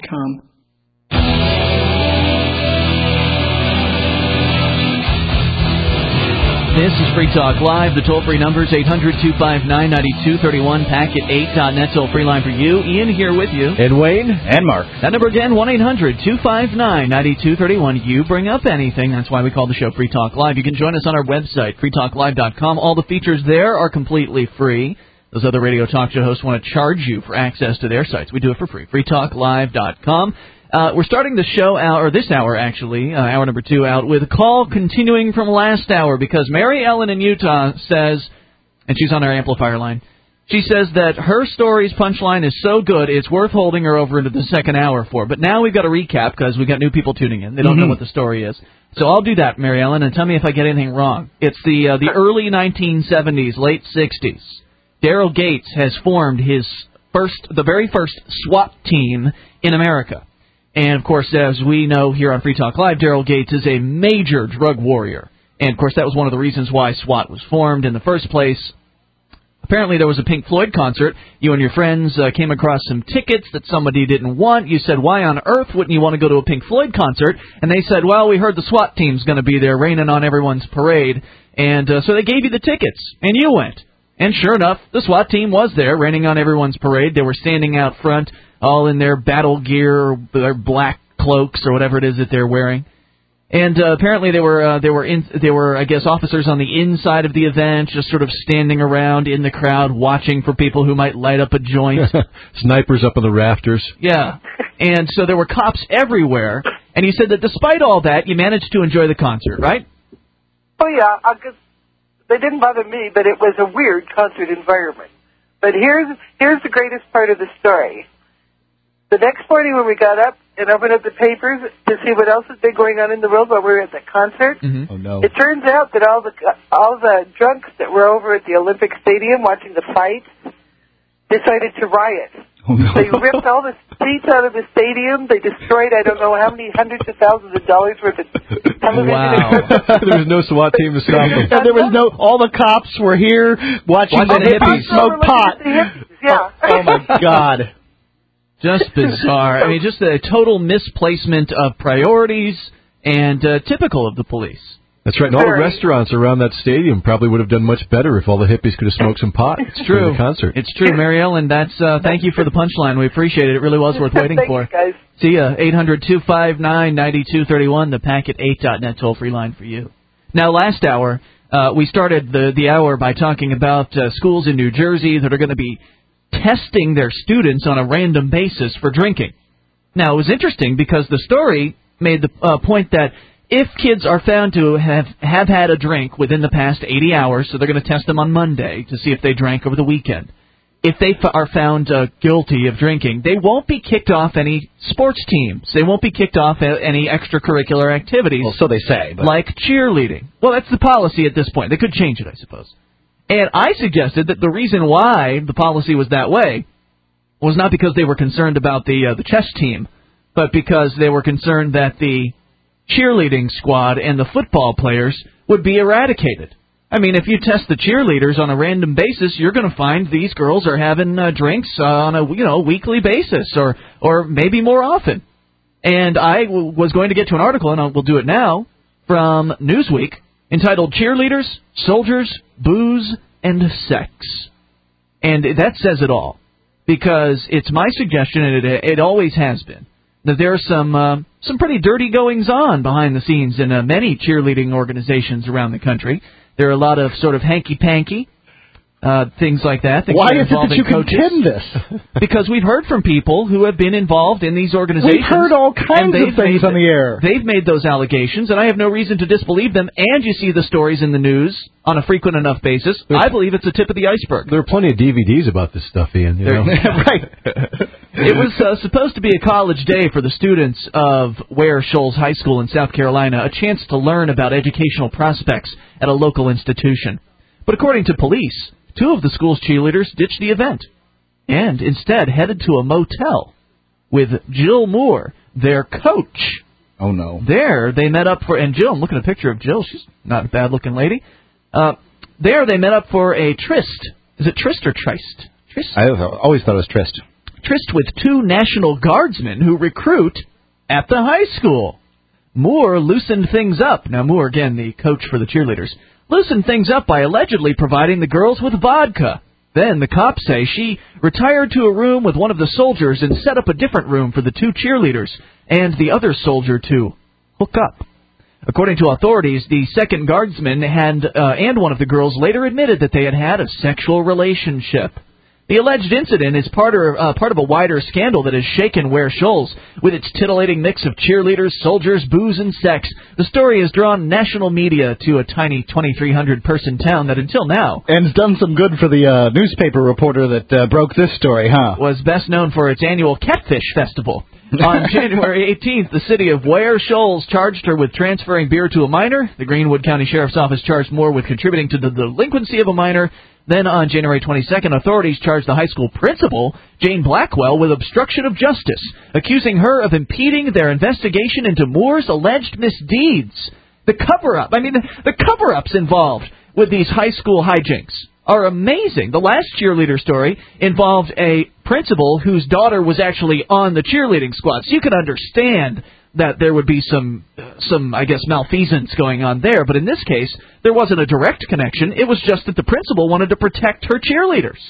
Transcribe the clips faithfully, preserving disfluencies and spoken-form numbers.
com. This is Free Talk Live. The toll-free number is eight hundred, two five nine, nine two three one, packet eight dot net, toll-free line for you. Ian here with you. And Wayne. And Mark. That number again, one eight hundred, two five nine, nine two three one. You bring up anything. That's why we call the show Free Talk Live. You can join us on our website, free talk live dot com. All the features there are completely free. Those other radio talk show hosts want to charge you for access to their sites. We do it for free, free talk live dot com. Uh, we're starting the show out, or this hour actually, uh, hour number two out, with a call continuing from last hour because Mary Ellen in Utah says, and she's on our amplifier line, she says that her story's punchline is so good it's worth holding her over into the second hour for. But now we've got to recap because we've got new people tuning in. They don't mm-hmm. know what the story is. So I'll do that, Mary Ellen, and tell me if I get anything wrong. It's the uh, the early nineteen seventies, late sixties. Daryl Gates has formed his first, the very first SWAT team in America. And, of course, as we know here on Free Talk Live, Daryl Gates is a major drug warrior. And, of course, that was one of the reasons why SWAT was formed in the first place. Apparently there was a Pink Floyd concert. You and your friends uh, came across some tickets that somebody didn't want. You said, why on earth wouldn't you want to go to a Pink Floyd concert? And they said, well, we heard the SWAT team's going to be there raining on everyone's parade. And uh, so they gave you the tickets, and you went. And sure enough, the SWAT team was there raining on everyone's parade. They were standing out front, all in their battle gear, their black cloaks or whatever it is that they're wearing. And uh, apparently they were uh, they were in, they were I guess officers on the inside of the event, just sort of standing around in the crowd, watching for people who might light up a joint. Snipers up on the rafters. Yeah, and so there were cops everywhere. And he said that despite all that, you managed to enjoy the concert, right? Oh yeah, I guess they didn't bother me, but it was a weird concert environment. But here's here's the greatest part of the story. The next morning when we got up and opened up the papers to see what else has been going on in the world while we were at the concert, mm-hmm. oh, no. it turns out that all the all the drunks that were over at the Olympic Stadium watching the fight decided to riot. Oh, no. They ripped all the seats out of the stadium. They destroyed I don't know how many hundreds of thousands of dollars worth of television wow. equipment. There was no SWAT team to stop them. And there was no. All the cops were here watching, watching the hippies smoke pot. Yeah. Oh, oh my God. Just bizarre. I mean, just a total misplacement of priorities and uh, typical of the police. That's right. And all the restaurants around that stadium probably would have done much better if all the hippies could have smoked some pot. It's true. The concert. It's true, Mary Ellen. That's uh, thank you for the punchline. We appreciate it. It really was worth waiting Thank for. You guys. See ya. eight hundred, two five nine, nine two three one, the packet eight dot net toll-free line for you. Now, last hour, uh, we started the, the hour by talking about uh, schools in New Jersey that are going to be testing their students on a random basis for drinking. Now, it was interesting because the story made the uh, point that if kids are found to have, have had a drink within the past eighty hours, so they're going to test them on Monday to see if they drank over the weekend, if they f- are found uh, guilty of drinking, they won't be kicked off any sports teams. They won't be kicked off a- any extracurricular activities. Well, so they say. But... Like cheerleading. Well, that's the policy at this point. They could change it, I suppose. And I suggested that the reason why the policy was that way was not because they were concerned about the uh, the chess team, but because they were concerned that the cheerleading squad and the football players would be eradicated. I mean, if you test the cheerleaders on a random basis, you're going to find these girls are having uh, drinks uh, on a you know weekly basis, or or maybe more often. And I w- was going to get to an article, and I will do it now, from Newsweek, entitled "Cheerleaders, Soldiers, Booze, and Sex." And that says it all, because it's my suggestion, and it, it always has been, that there are some uh, some pretty dirty goings-on behind the scenes in uh, many cheerleading organizations around the country. There are a lot of sort of hanky-panky, uh, things like that. Things Why that is it that you coaches. contend this? Because we've heard from people who have been involved in these organizations. We've heard all kinds of things on the air. They've made those allegations, and I have no reason to disbelieve them. And you see the stories in the news on a frequent enough basis. There's, I believe it's the tip of the iceberg. There are plenty of D V Ds about this stuff, Ian. You know? Right. It was uh, supposed to be a college day for the students of Ware Shoals High School in South Carolina, a chance to learn about educational prospects at a local institution. But according to police, two of the school's cheerleaders ditched the event and instead headed to a motel with Jill Moore, their coach. Oh, no. There they met up for, and Jill, I'm looking at a picture of Jill. She's not a bad-looking lady. Uh, there they met up for a tryst. Is it tryst or tryst? Tryst? I always thought it was tryst. tryst with two National Guardsmen who recruit at the high school. Moore loosened things up. Now, Moore, again, the coach for the cheerleaders, loosened things up by allegedly providing the girls with vodka. Then the cops say she retired to a room with one of the soldiers and set up a different room for the two cheerleaders and the other soldier to hook up. According to authorities, the second guardsman had, uh, and one of the girls later admitted that they had had a sexual relationship. The alleged incident is part of, uh, part of a wider scandal that has shaken Ware Shoals. With its titillating mix of cheerleaders, soldiers, booze, and sex, the story has drawn national media to a tiny twenty-three hundred person town that until now... And it's done some good for the uh, newspaper reporter that uh, broke this story, huh? ...was best known for its annual Catfish Festival. On January eighteenth, the city of Ware Shoals charged her with transferring beer to a minor. The Greenwood County Sheriff's Office charged Moore with contributing to the delinquency of a minor. Then on January twenty-second, authorities charged the high school principal, Jane Blackwell, with obstruction of justice, accusing her of impeding their investigation into Moore's alleged misdeeds. The cover-up, I mean, the, the cover-ups involved with these high school hijinks are amazing. The last cheerleader story involved a principal whose daughter was actually on the cheerleading squad. So you can understand that there would be some, some I guess, malfeasance going on there. But in this case, there wasn't a direct connection. It was just that the principal wanted to protect her cheerleaders.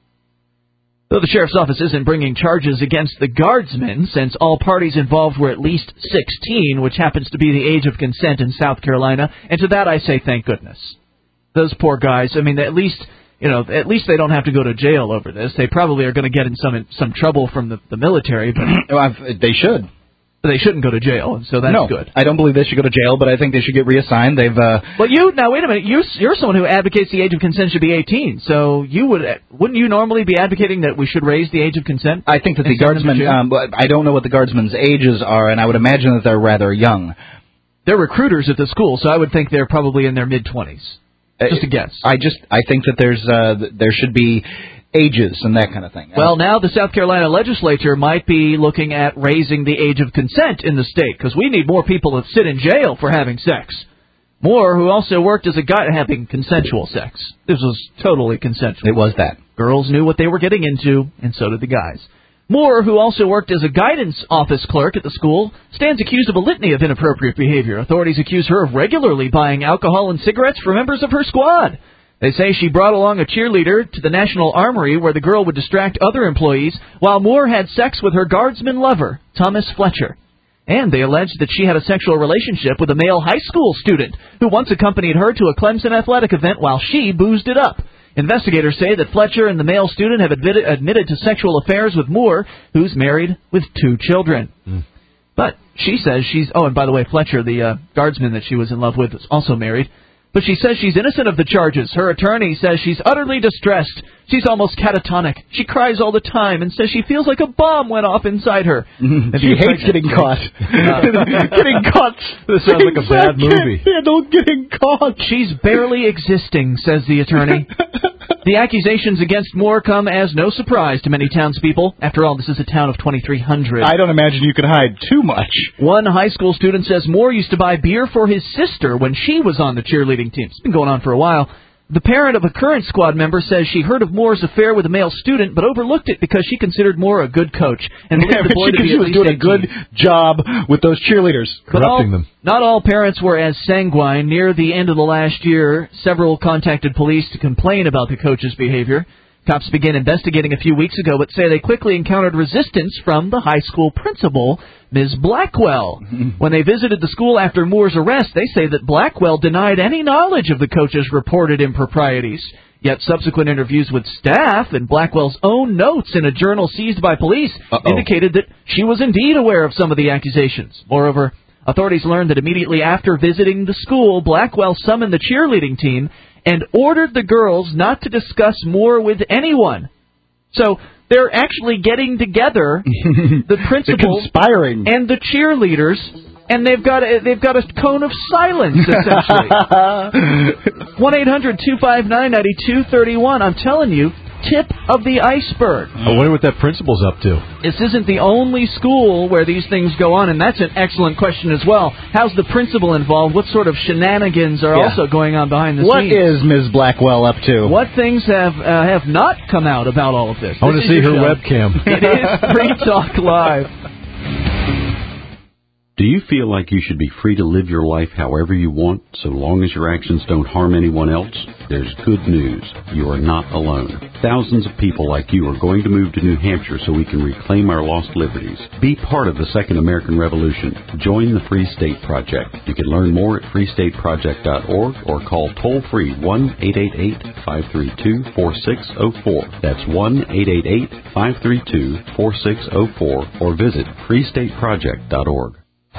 Though the sheriff's office isn't bringing charges against the guardsmen, since all parties involved were at least sixteen, which happens to be the age of consent in South Carolina. And to that I say thank goodness. Those poor guys, I mean, at least... You know, at least they don't have to go to jail over this. They probably are going to get in some some trouble from the, the military, but well, they should. They shouldn't go to jail, and so that's no, good. I don't believe they should go to jail, but I think they should get reassigned. They've. Uh, well, you now wait a minute. You you're someone who advocates the age of consent should be eighteen. So you would wouldn't you normally be advocating that we should raise the age of consent? I think that the guardsmen. Um, I don't know what the guardsmen's ages are, and I would imagine that they're rather young. They're recruiters at the school, so I would think they're probably in their mid twenties. Just a guess. I just I think that there's uh, there should be ages and that kind of thing. Well, now the South Carolina legislature might be looking at raising the age of consent in the state because we need more people to sit in jail for having sex. Moore, who also worked as a guy having consensual sex. This was totally consensual. It was that. Girls knew what they were getting into, and so did the guys. Moore, who also worked as a guidance office clerk at the school, stands accused of a litany of inappropriate behavior. Authorities accuse her of regularly buying alcohol and cigarettes for members of her squad. They say she brought along a cheerleader to the National Armory where the girl would distract other employees while Moore had sex with her guardsman lover, Thomas Fletcher. And they alleged that she had a sexual relationship with a male high school student who once accompanied her to a Clemson athletic event while she boozed it up. Investigators say that Fletcher and the male student have admitted, admitted to sexual affairs with Moore, who's married with two children. Mm. But she says she's... Oh, and by the way, Fletcher, the uh, guardsman that she was in love with, is also married. But she says she's innocent of the charges. Her attorney says she's utterly distressed. She's almost catatonic. She cries all the time and says she feels like a bomb went off inside her. Mm-hmm. She hates getting caught. Uh, getting caught. This sounds like a bad movie. Handle getting caught. She's barely existing, says the attorney. The accusations against Moore come as no surprise to many townspeople. After all, this is a town of twenty-three hundred. I don't imagine you can hide too much. One high school student says Moore used to buy beer for his sister when she was on the cheerleading team. It's been going on for a while. The parent of a current squad member says she heard of Moore's affair with a male student, but overlooked it because she considered Moore a good coach and believed the boy to be she was doing a good job with those cheerleaders, corrupting them. Not all parents were as sanguine. Near the end of the last year, several contacted police to complain about the coach's behavior. Cops began investigating a few weeks ago, but say they quickly encountered resistance from the high school principal, Miz Blackwell. When they visited the school after Moore's arrest, they say that Blackwell denied any knowledge of the coach's reported improprieties. Yet subsequent interviews with staff and Blackwell's own notes in a journal seized by police Uh-oh. indicated that she was indeed aware of some of the accusations. Moreover, authorities learned that immediately after visiting the school, Blackwell summoned the cheerleading team and ordered the girls not to discuss Moore with anyone. So they're actually getting together, the principal conspiring. and the cheerleaders, and they've got a, they've got a cone of silence, essentially. one eight hundred two five nine nine two three one. I'm telling you, tip of the iceberg. I wonder what that principal's up to. This isn't the only school where these things go on, and that's an excellent question as well. How's the principal involved? What sort of shenanigans are yeah. also going on behind the what scenes? What is Miz Blackwell up to? What things have uh, have not come out about all of this? I want to see her show. webcam. It is Free Talk Live. Do you feel like you should be free to live your life however you want, so long as your actions don't harm anyone else? There's good news. You are not alone. Thousands of people like you are going to move to New Hampshire so we can reclaim our lost liberties. Be part of the Second American Revolution. Join the Free State Project. You can learn more at free state project dot org or call toll-free one eight eight eight, five three two, four six zero four. That's one eight eight eight, five three two, four six zero four or visit free state project dot org.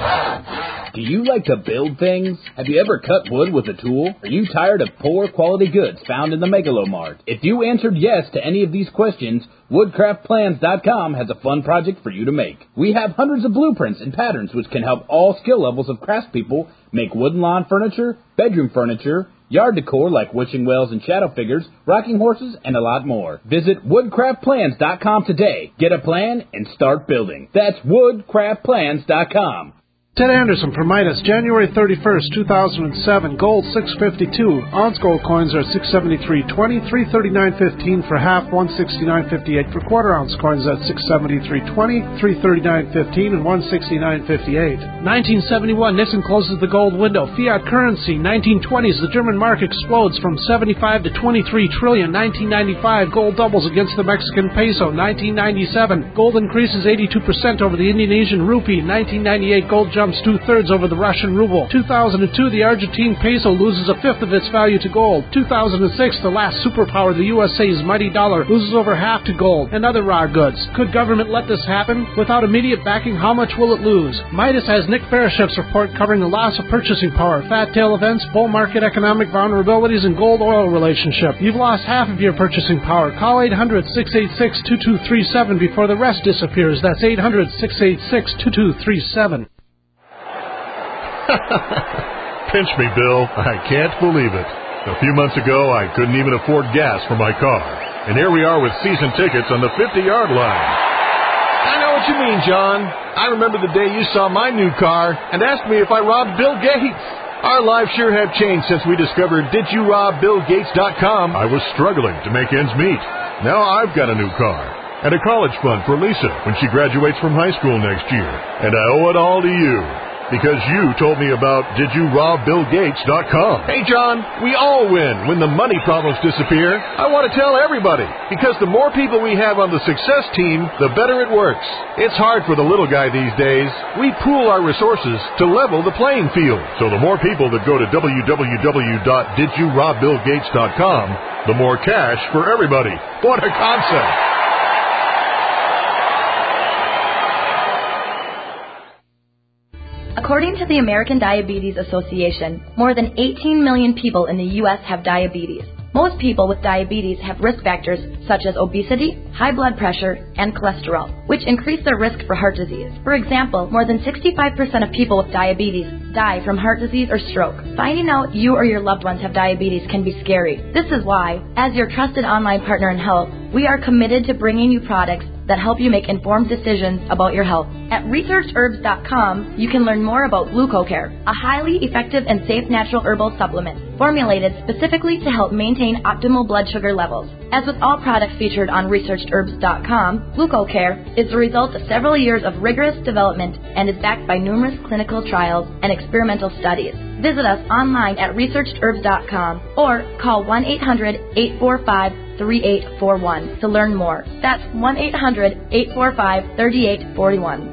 Do you like to build things? Have you ever cut wood with a tool? Are you tired of poor quality goods found in the Megalomart? If you answered yes to any of these questions, woodcraft plans dot com has a fun project for you to make. We have hundreds of blueprints and patterns which can help all skill levels of craftspeople make wooden lawn furniture, bedroom furniture, yard decor like wishing wells and shadow figures, rocking horses, and a lot more. Visit woodcraft plans dot com today. Get a plan and start building. That's woodcraft plans dot com. Ted Anderson from Midas, January thirty-first, two thousand seven, gold six fifty-two, ounce gold coins are six seventy-three twenty, three thirty-nine fifteen for half, one sixty-nine fifty-eight for quarter ounce coins at six seventy-three twenty, three thirty-nine fifteen and one sixty-nine fifty-eight. nineteen seventy-one, Nixon closes the gold window. Fiat currency, nineteen twenties, the German mark explodes from seventy-five to twenty-three trillion. nineteen ninety-five, gold doubles against the Mexican peso. nineteen ninety-seven, gold increases eighty-two percent over the Indonesian rupee. nineteen ninety-eight, gold jumps two-thirds over the Russian ruble. two thousand two, the Argentine peso loses a fifth of its value to gold. two thousand six, the last superpower, the U S A's mighty dollar, loses over half to gold and other raw goods. Could government let this happen? Without immediate backing, how much will it lose? Midas has Nick Barashev's report covering the loss of purchasing power, fat tail events, bull market economic vulnerabilities, and gold-oil relationship. You've lost half of your purchasing power. Call eight hundred, six eight six, two two three seven before the rest disappears. That's eight hundred, six eight six, two two three seven. Pinch me, Bill. I can't believe it. A few months ago, I couldn't even afford gas for my car. And here we are with season tickets on the fifty-yard line. I know what you mean, John. I remember the day you saw my new car and asked me if I robbed Bill Gates. Our lives sure have changed since we discovered did you rob bill gates dot com. I was struggling to make ends meet. Now I've got a new car and a college fund for Lisa when she graduates from high school next year. And I owe it all to you. Because you told me about did you rob bill gates dot com. Hey, John, we all win when the money problems disappear. I want to tell everybody, because the more people we have on the success team, the better it works. It's hard for the little guy these days. We pool our resources to level the playing field. So the more people that go to w w w dot did you rob bill gates dot com, the more cash for everybody. What a concept. According to the American Diabetes Association, more than eighteen million people in the U S have diabetes. Most people with diabetes have risk factors such as obesity, high blood pressure, and cholesterol, which increase their risk for heart disease. For example, more than sixty-five percent of people with diabetes die from heart disease or stroke. Finding out you or your loved ones have diabetes can be scary. This is why, as your trusted online partner in health, we are committed to bringing you products that help you make informed decisions about your health. At researched herbs dot com, you can learn more about GlucoCare, a highly effective and safe natural herbal supplement formulated specifically to help maintain optimal blood sugar levels. As with all products featured on researched herbs dot com, GlucoCare is the result of several years of rigorous development and is backed by numerous clinical trials and experimental studies. Visit us online at researched herbs dot com or call one eight hundred, eight four five, three eight four one to learn more. That's one eight hundred, eight four five, three eight four one.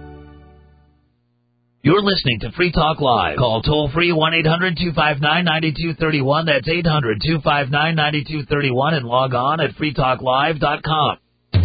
You're listening to Free Talk Live. Call toll-free one eight hundred, two five nine, nine two three one. That's eight hundred, two five nine, nine two three one and log on at free talk live dot com.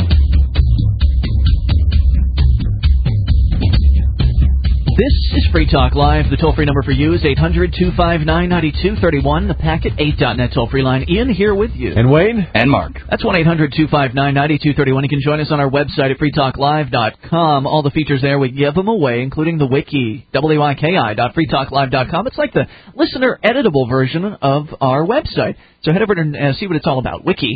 This is Free Talk Live. The toll-free number for you is eight hundred, two five nine, nine two three one. The Packet eight dot net toll-free line. Ian here with you. And Wayne. And Mark. That's one eight hundred, two five nine, nine two three one. You can join us on our website at free talk live dot com. All the features there, we give them away, including the wiki, W I K I dot free talk live dot com. It's like the listener-editable version of our website. So head over and uh, see what it's all about. Wiki.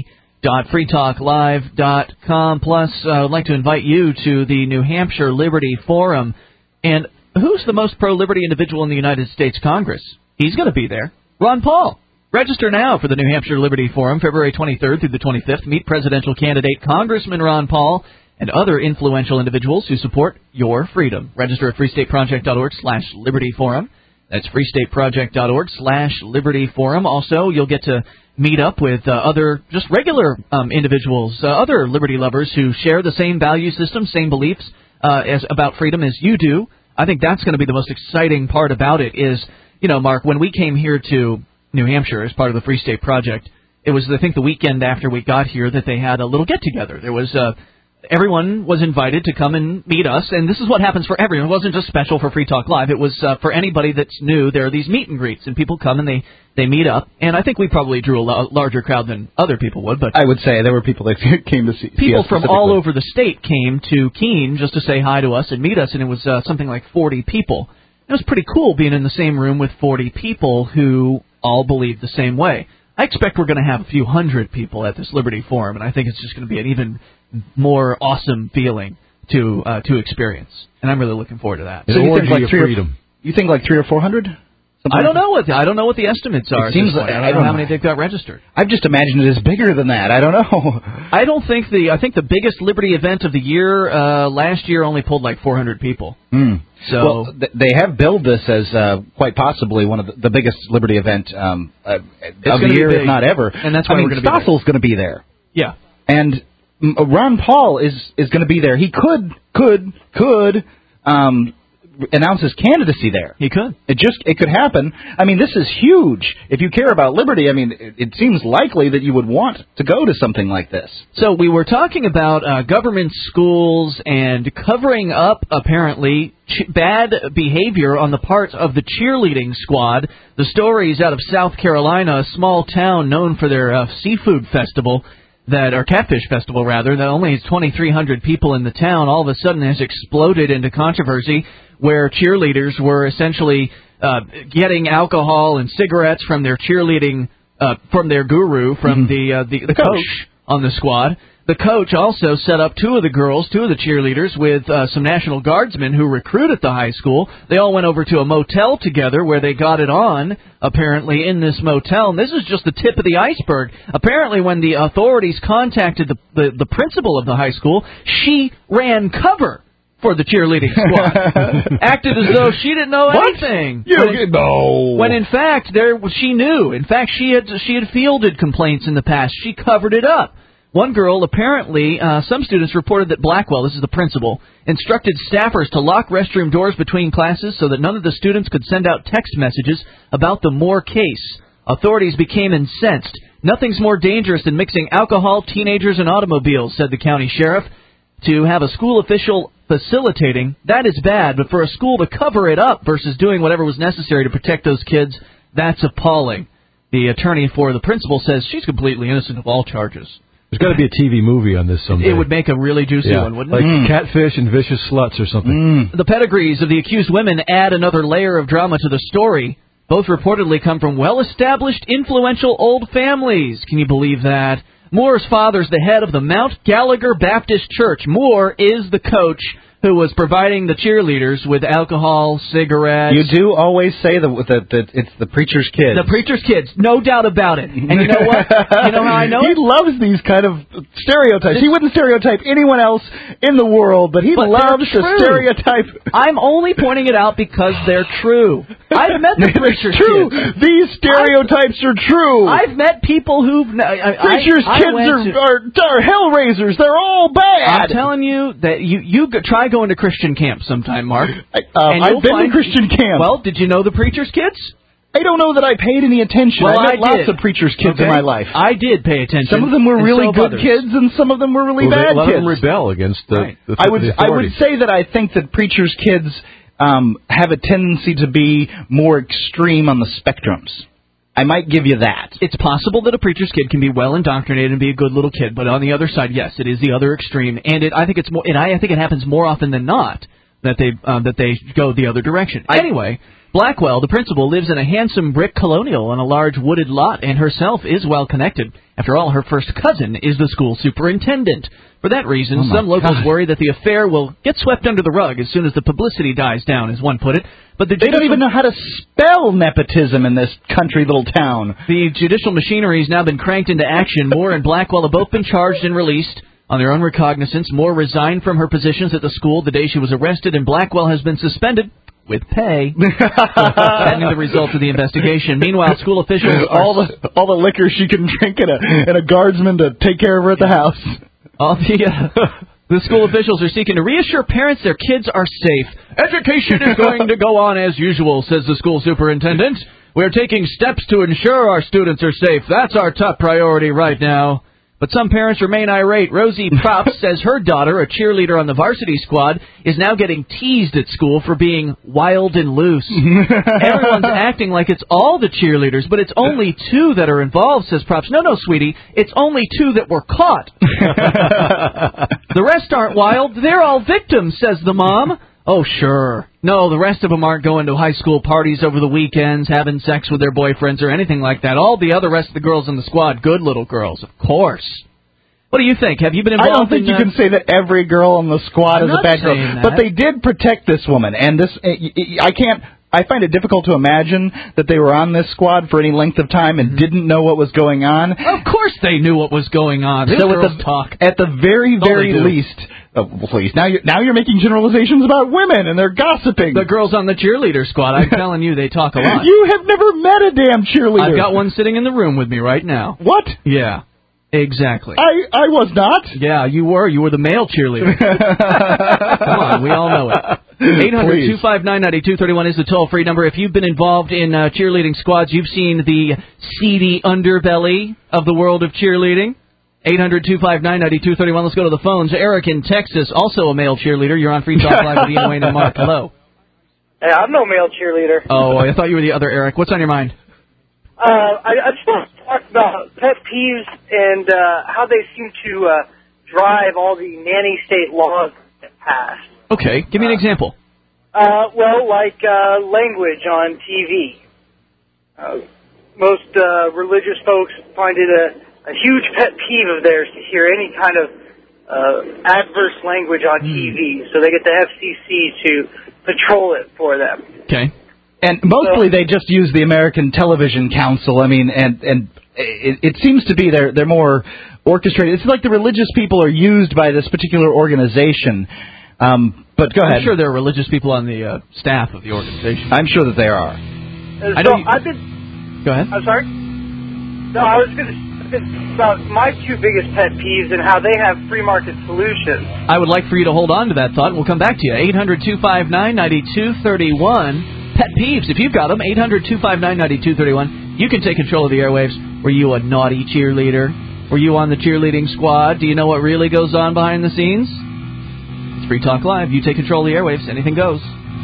dot free talk live dot com. Plus, uh, I'd like to invite you to the New Hampshire Liberty Forum. And who's the most pro-liberty individual in the United States Congress? He's going to be there. Ron Paul. Register now for the New Hampshire Liberty Forum, February twenty-third through the twenty-fifth. Meet presidential candidate Congressman Ron Paul and other influential individuals who support your freedom. Register at freestateproject.org slash Liberty Forum. That's freestateproject.org slash Liberty Forum. Also, you'll get to meet up with uh, other just regular um, individuals, uh, other liberty lovers who share the same value system, same beliefs uh, as about freedom as you do. I think that's going to be the most exciting part about it is, you know, Mark, when we came here to New Hampshire as part of the Free State Project, it was, I think, the weekend after we got here that they had a little get-together. There was uh, everyone was invited to come and meet us, and this is what happens for everyone. It wasn't just special for Free Talk Live. It was uh, for anybody that's new. There are these meet and greets, and people come and they, they meet up. And I think we probably drew a lo- larger crowd than other people would. But I would say there were people that came to see People see us from all over the state came to Keene just to say hi to us and meet us, and it was uh, something like forty people. It was pretty cool being in the same room with forty people who all believe the same way. I expect we're going to have a few hundred people at this Liberty Forum, and I think it's just going to be an even more awesome feeling to uh, to experience. And I'm really looking forward to that. So you think like three freedom. Or, you think like three or four hundred? I don't know what the, I don't know what the estimates are. It seems like, I don't know how many they've got registered. I've just imagined it is bigger than that. I don't know. I don't think the I think the biggest Liberty event of the year uh, last year only pulled like four hundred people. Mm. So well, th- they have billed this as uh, quite possibly one of the, the biggest Liberty event um, uh, of the year, if not ever. And that's why I mean, we're going to be Stossel's going to be there. Yeah, and Ron Paul is is going to be there. He could could could. Um, announce his candidacy there. He could. It just it could happen. I mean, this is huge. If you care about liberty, I mean, it, it seems likely that you would want to go to something like this. So we were talking about uh, government schools and covering up, apparently, ch- bad behavior on the part of the cheerleading squad. The stories out of South Carolina, a small town known for their uh, seafood festival, that or catfish festival rather, that only has twenty-three hundred people in the town, all of a sudden has exploded into controversy where cheerleaders were essentially uh, getting alcohol and cigarettes from their cheerleading, uh, from their guru, from mm-hmm. the, uh, the the coach. coach on the squad. The coach also set up two of the girls, two of the cheerleaders, with uh, some National Guardsmen who recruited the high school. They all went over to a motel together where they got it on, apparently, in this motel. And this is just the tip of the iceberg. Apparently, when the authorities contacted the, the, the principal of the high school, she ran cover for the cheerleading squad. Acted as though she didn't know what? anything. You when, no. When in fact, there she knew. In fact, she had she had fielded complaints in the past. She covered it up. One girl, apparently, uh, some students reported that Blackwell, this is the principal, instructed staffers to lock restroom doors between classes so that none of the students could send out text messages about the Moore case. Authorities became incensed. Nothing's more dangerous than mixing alcohol, teenagers, and automobiles, said the county sheriff. To have a school official facilitating, that is bad, but for a school to cover it up versus doing whatever was necessary to protect those kids, that's appalling. The attorney for the principal says she's completely innocent of all charges. There's got to be a T V movie on this someday. It would make a really juicy yeah, one, wouldn't like it? Like mm. Catfish and Vicious Sluts or something. Mm. The pedigrees of the accused women add another layer of drama to the story. Both reportedly come from well-established, influential old families. Can you believe that? Moore's father's the head of the Mount Gallagher Baptist Church. Moore is the coach who was providing the cheerleaders with alcohol, cigarettes. You do always say that, that, that it's the preacher's kids. The preacher's kids, no doubt about it. And you know what? You know how I know he it? He loves these kind of stereotypes. It's, he wouldn't stereotype anyone else in the world, but he but loves to stereotype. I'm only pointing it out because they're true. I've met the preacher's true. kids. These stereotypes I've, are true. I've met people who've... I, preacher's I, kids I are, to, are, are hellraisers. They're all bad. I'm telling you that you, you try going to Christian camp sometime, Mark. I, um, I've been find, to Christian camp. Well, did you know the preacher's kids? I don't know that I paid any attention. Well, I met I lots did. of preacher's kids okay. in my life. I did pay attention. Some of them were really so good others. kids, and some of them were really well, bad they, a lot kids. of them rebel against the, right. the, I would, the I would say that I think that preacher's kids um, have a tendency to be more extreme on the spectrums. I might give you that. It's possible that a preacher's kid can be well indoctrinated and be a good little kid, but on the other side, yes, it is the other extreme, and it, I think it's more. And I, I think it happens more often than not that they uh, that they go the other direction. I, anyway, Blackwell, the principal, lives in a handsome brick colonial on a large wooded lot, and herself is well connected. After all, her first cousin is the school superintendent. For that reason, oh some locals God. worry that the affair will get swept under the rug as soon as the publicity dies down, as one put it. But the they don't even know how to spell nepotism in this country little town. The judicial machinery has now been cranked into action. Moore and Blackwell have both been charged and released on their own recognizance. Moore resigned from her positions at the school the day she was arrested, and Blackwell has been suspended with pay, pending the results of the investigation. Meanwhile, school officials are... all the all the liquor she can drink and a and a guardsman to take care of her at the house. All the uh, the school officials are seeking to reassure parents their kids are safe. Education is going to go on as usual, says the school superintendent. We're taking steps to ensure our students are safe. That's our top priority right now. But some parents remain irate. Rosie Props says her daughter, a cheerleader on the varsity squad, is now getting teased at school for being wild and loose. Everyone's acting like it's all the cheerleaders, but it's only two that are involved, says Props. No, no, sweetie, it's only two that were caught. The rest aren't wild. They're all victims, says the mom. Oh, sure. No, the rest of them aren't going to high school parties over the weekends, having sex with their boyfriends or anything like that. All the other rest of the girls in the squad, good little girls, of course. What do you think? Have you been involved I don't think in, you uh, can say that every girl on the squad I'm is a not bad girl. saying that. But they did protect this woman, and this I can't... I find it difficult to imagine that they were on this squad for any length of time and mm-hmm. didn't know what was going on. Of course they knew what was going on. These so girls at the, talk. At the very, very least... Oh, please. Now you're, now you're making generalizations about women, and they're gossiping. The girls on the cheerleader squad, I'm telling you, they talk a lot. You have never met a damn cheerleader. I've got one sitting in the room with me right now. What? Yeah. Exactly. I, I was not. Yeah, you were. You were the male cheerleader. Come on, we all know it. eight hundred two five nine nine two three one is the toll-free number. If you've been involved in uh, cheerleading squads, you've seen the seedy underbelly of the world of cheerleading. eight hundred two five nine nine two three one. Let's go to the phones. Eric in Texas, also a male cheerleader. You're on Free Talk Live with Ian Wayne and Mark. Hello. Hey, I'm no male cheerleader. Oh, I thought you were the other Eric. What's on your mind? Uh, I, I just want to talk about pet peeves and uh, how they seem to uh, drive all the nanny state laws that pass. Okay, give me an example. Uh, well, like uh, language on T V. Uh, most uh, religious folks find it a, a huge pet peeve of theirs to hear any kind of uh, adverse language on mm. T V, so they get the F C C to patrol it for them. Okay. And mostly they just use the American Television Council. I mean, and and it, it seems to be they're they're more orchestrated. It's like the religious people are used by this particular organization. Um, but go ahead. I'm sure there are religious people on the uh, staff of the organization. I'm sure that there are. Uh, I so know you... I've been. Go ahead. I'm sorry. No, I was going to about my two biggest pet peeves and how they have free market solutions. I would like for you to hold on to that thought, and we'll come back to you. eight hundred two five nine nine two three one. Pet peeves, if you've got them, eight hundred two five nine nine two three one. You can take control of the airwaves. Were you a naughty cheerleader? Were you on the cheerleading squad? Do you know what really goes on behind the scenes? It's Free Talk Live. You take control of the airwaves. Anything goes.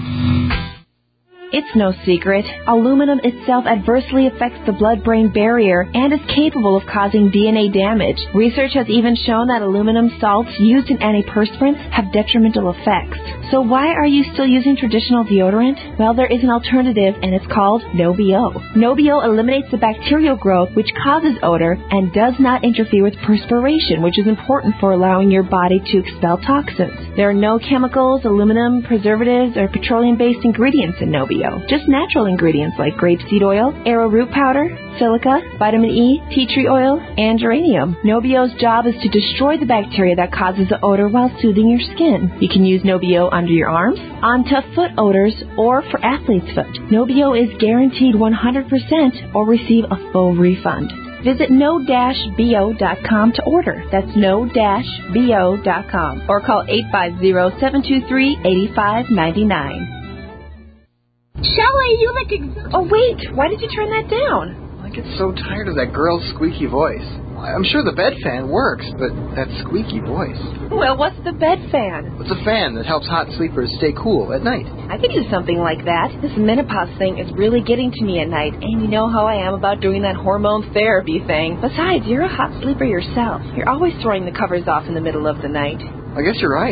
It's no secret. Aluminum itself adversely affects the blood-brain barrier and is capable of causing D N A damage. Research has even shown that aluminum salts used in antiperspirants have detrimental effects. So why are you still using traditional deodorant? Well, there is an alternative, and it's called No-B-O. No-B-O eliminates the bacterial growth, which causes odor, and does not interfere with perspiration, which is important for allowing your body to expel toxins. There are no chemicals, aluminum, preservatives, or petroleum-based ingredients in No-B-O. Just natural ingredients like grapeseed oil, arrowroot powder, silica, vitamin E, tea tree oil, and geranium. No-B-O's job is to destroy the bacteria that causes the odor while soothing your skin. You can use No-B-O under your arms, on tough foot odors, or for athlete's foot. No-B-O is guaranteed one hundred percent or receive a full refund. Visit no dash B O dot com to order. That's no dash B O dot com. Or call eight five zero, seven two three, eight five nine nine. Shelley, you look ex- Oh, wait. Why did you turn that down? I get so tired of that girl's squeaky voice. I'm sure the bed fan works, but that squeaky voice. Well, what's the bed fan? It's a fan that helps hot sleepers stay cool at night. I could use something like that. This menopause thing is really getting to me at night, and you know how I am about doing that hormone therapy thing. Besides, you're a hot sleeper yourself. You're always throwing the covers off in the middle of the night. I guess you're right.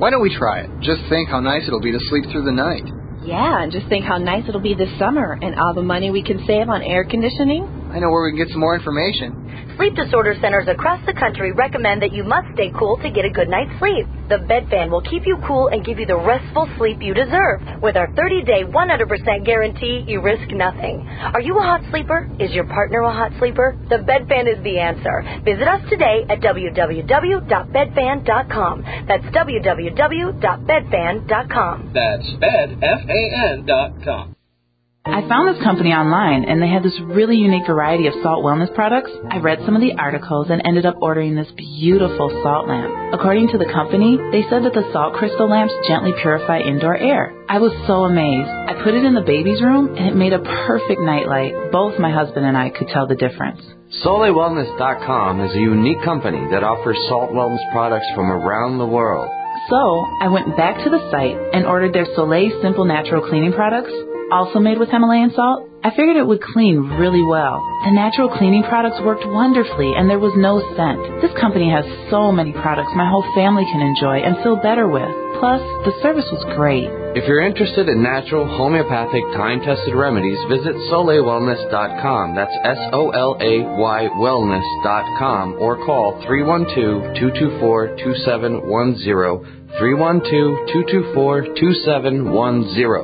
Why don't we try it? Just think how nice it'll be to sleep through the night. Yeah, and just think how nice it'll be this summer and all the money we can save on air conditioning. I know where we can get some more information. Sleep disorder centers across the country recommend that you must stay cool to get a good night's sleep. The Bed Fan will keep you cool and give you the restful sleep you deserve. With our thirty-day, one hundred percent guarantee, you risk nothing. Are you a hot sleeper? Is your partner a hot sleeper? The Bed Fan is the answer. Visit us today at w w w dot bed fan dot com. That's w w w dot bed fan dot com. That's bed, F A N dot com. I found this company online, and they had this really unique variety of salt wellness products. I read some of the articles and ended up ordering this beautiful salt lamp. According to the company, they said that the salt crystal lamps gently purify indoor air. I was so amazed. I put it in the baby's room, and it made a perfect nightlight. Both my husband and I could tell the difference. Sole Wellness dot com is a unique company that offers salt wellness products from around the world. So, I went back to the site and ordered their Soleil Simple Natural Cleaning products, also made with Himalayan salt. I figured it would clean really well. The natural cleaning products worked wonderfully, and there was no scent. This company has so many products my whole family can enjoy and feel better with. Plus, the service was great. If you're interested in natural, homeopathic, time-tested remedies, visit Soleil Wellness dot com. That's S O L A Y Wellness dot com, or call three one two, two two four, two seven one zero, three one two, two two four, two seven one zero.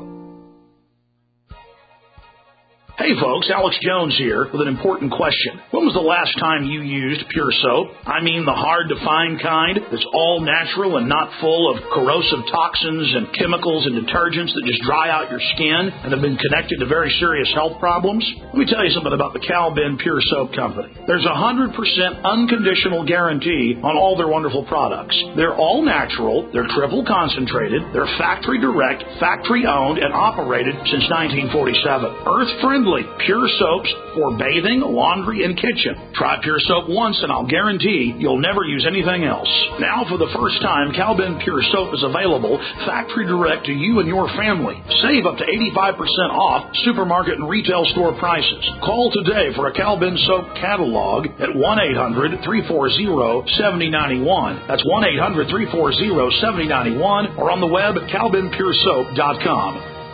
Hey folks, Alex Jones here with an important question. When was the last time you used Pure Soap? I mean the hard-to-find kind that's all natural and not full of corrosive toxins and chemicals and detergents that just dry out your skin and have been connected to very serious health problems? Let me tell you something about the Cal-Ben Pure Soap Company. There's a one hundred percent unconditional guarantee on all their wonderful products. They're all natural, they're triple concentrated, they're factory direct, factory owned, and operated since nineteen forty-seven. Earth-friendly. Pure soaps for bathing, laundry, and kitchen. Try Pure Soap once and I'll guarantee you'll never use anything else. Now for the first time, Cal-Ben Pure Soap is available factory direct to you and your family. Save up to eighty-five percent off supermarket and retail store prices. Call today for a Cal-Ben Soap catalog at one eight hundred, three four zero, seven zero nine one. That's one eight hundred, three four zero, seven zero nine one or on the web at cal ben pure soap dot com.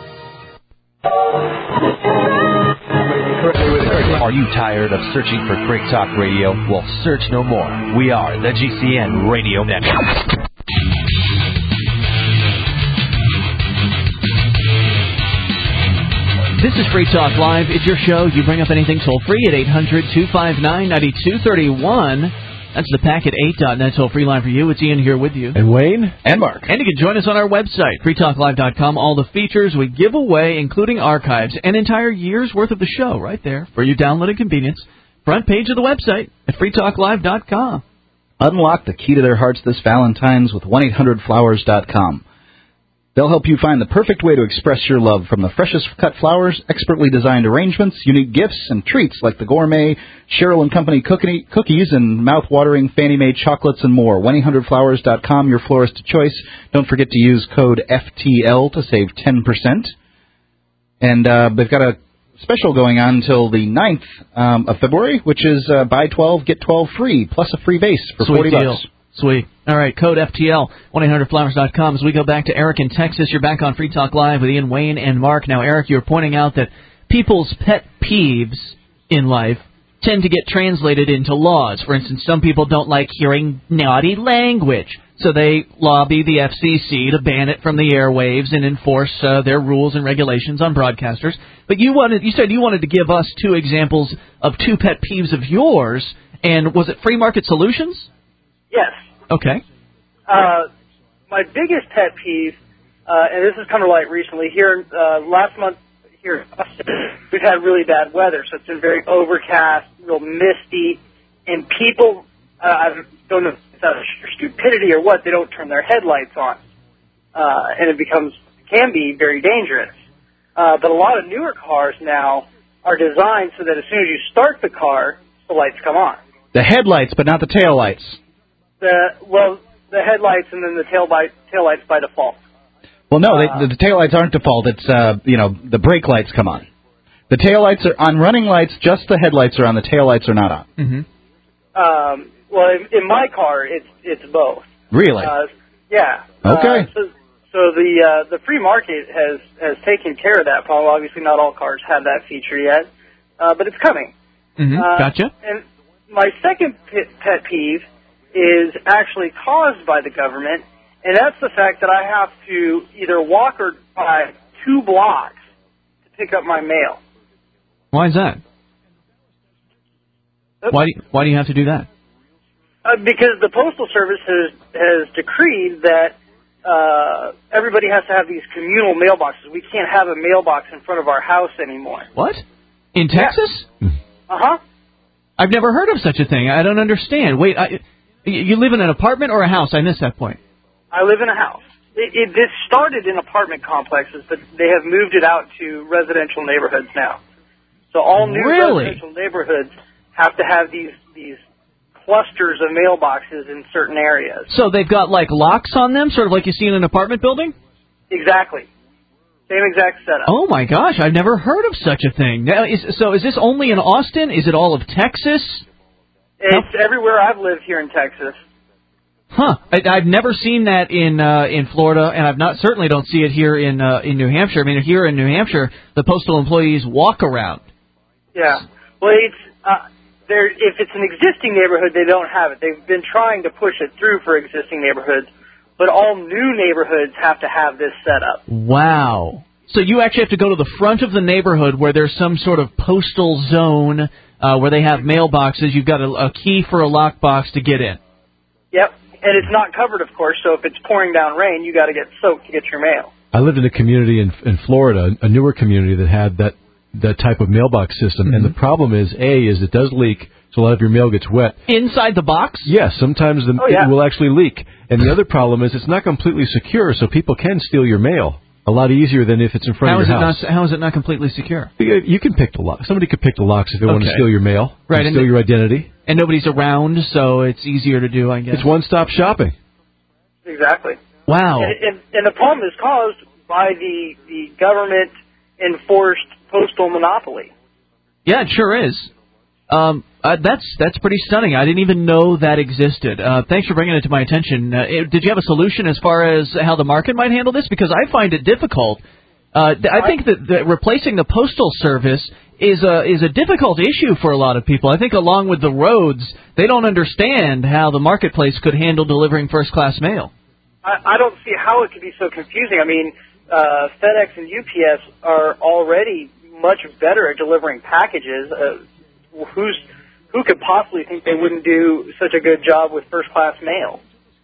Are you tired of searching for Great Talk Radio? Well, search no more. We are the G C N Radio Network. This is Free Talk Live. It's your show. You bring up anything toll free at eight hundred, two five nine, nine two three one. That's the Packet eight dot net toll-free line for you. It's Ian here with you. And Wayne. And Mark. And you can join us on our website, free talk live dot com. All the features we give away, including archives, an entire year's worth of the show right there for your downloading convenience. Front page of the website at free talk live dot com. Unlock the key to their hearts this Valentine's with one eight hundred flowers dot com. They'll help you find the perfect way to express your love, from the freshest cut flowers, expertly designed arrangements, unique gifts, and treats like the gourmet Cheryl and Company cookie, cookies and mouth-watering Fannie Mae chocolates and more. one eight hundred flowers dot com, your florist of choice. Don't forget to use code F T L to save ten percent. And uh, they've got a special going on until the ninth um, of February, which is uh, buy twelve, get twelve free, plus a free base for Sweet forty deal. bucks. Sweet. All right, code F T L, one eight hundred flowers dot com. As we go back to Eric in Texas, you're back on Free Talk Live with Ian, Wayne, and Mark. Now, Eric, you're pointing out that people's pet peeves in life tend to get translated into laws. For instance, some people don't like hearing naughty language, so they lobby the F C C to ban it from the airwaves and enforce uh, their rules and regulations on broadcasters. But you wanted, you said you wanted to give us two examples of two pet peeves of yours, and was it Free Market Solutions? Yes. Okay. Uh, my biggest pet peeve, uh, and this has come to light recently, here uh, last month here in Austin, we've had really bad weather, so it's been very overcast, real misty, and people, uh, I don't know if it's out of stupidity or what, they don't turn their headlights on, uh, and it becomes, can be very dangerous. Uh, but a lot of newer cars now are designed so that as soon as you start the car, the lights come on. The headlights, but not the taillights. The, well, the headlights and then the tail by, taillights by default. Well, no, they, the, the taillights aren't default. It's, uh, you know, the brake lights come on. The taillights are on running lights, just the headlights are on, the taillights are not on. Mm-hmm. Um, well, in, in my car, it's it's both. Really? Uh, Yeah. Okay. Uh, so, so the uh, the free market has has taken care of that problem. Obviously, not all cars have that feature yet, uh, but it's coming. Mm-hmm. Uh, Gotcha. And my second pet, pet peeve is actually caused by the government, and that's the fact that I have to either walk or drive two blocks to pick up my mail. Why is that? Why do you, why do you have to do that? Uh, because the Postal Service has has decreed that uh, everybody has to have these communal mailboxes. We can't have a mailbox in front of our house anymore. What? In Texas? Yeah. Uh-huh. I've never heard of such a thing. I don't understand. Wait, I, you live in an apartment or a house? I missed that point. I live in a house. It, it, this started in apartment complexes, but they have moved it out to residential neighborhoods now. So all new Really? residential neighborhoods have to have these these clusters of mailboxes in certain areas. So they've got, like, locks on them, sort of like you see in an apartment building? Exactly. Same exact setup. Oh, my gosh. I've never heard of such a thing. Now, is, so is this only in Austin? Is it all of Texas? It's everywhere I've lived here in Texas. Huh. I, I've never seen that in uh, in Florida, and I've not certainly don't see it here in uh, in New Hampshire. I mean, here in New Hampshire, the postal employees walk around. Yeah. Well, it's uh, there. If it's an existing neighborhood, they don't have it. They've been trying to push it through for existing neighborhoods, but all new neighborhoods have to have this set up. Wow. So you actually have to go to the front of the neighborhood where there's some sort of postal zone uh, where they have mailboxes. You've got a, a key for a lockbox to get in. Yep. And it's not covered, of course, so if it's pouring down rain, you got to get soaked to get your mail. I lived in a community in in Florida, a newer community that had that that type of mailbox system, mm-hmm. and the problem is, A, is it does leak, so a lot of your mail gets wet. Inside the box? Yes, sometimes the, oh, yeah. it will actually leak. And the other problem is it's not completely secure, so people can steal your mail a lot easier than if it's in front how of your is house. It not, how is it not completely secure? You, you can pick the lock. Somebody could pick the locks if they okay. want to steal your mail, right, and and steal the, your identity. And nobody's around, so it's easier to do, I guess. It's one-stop shopping. Exactly. Wow. And, and, and the problem is caused by the, the government-enforced postal monopoly. Yeah, it sure is. Um, uh, that's that's pretty stunning. I didn't even know that existed. Uh, thanks for bringing it to my attention. Uh, it, did you have a solution as far as how the market might handle this? Because I find it difficult. Uh, th- I think that, that replacing the postal service is a is a difficult issue for a lot of people. I think along with the roads, they don't understand how the marketplace could handle delivering first-class mail. I, I don't see how it could be so confusing. I mean, uh, FedEx and U P S are already much better at delivering packages. Uh, who's who could possibly think they wouldn't do such a good job with first-class mail?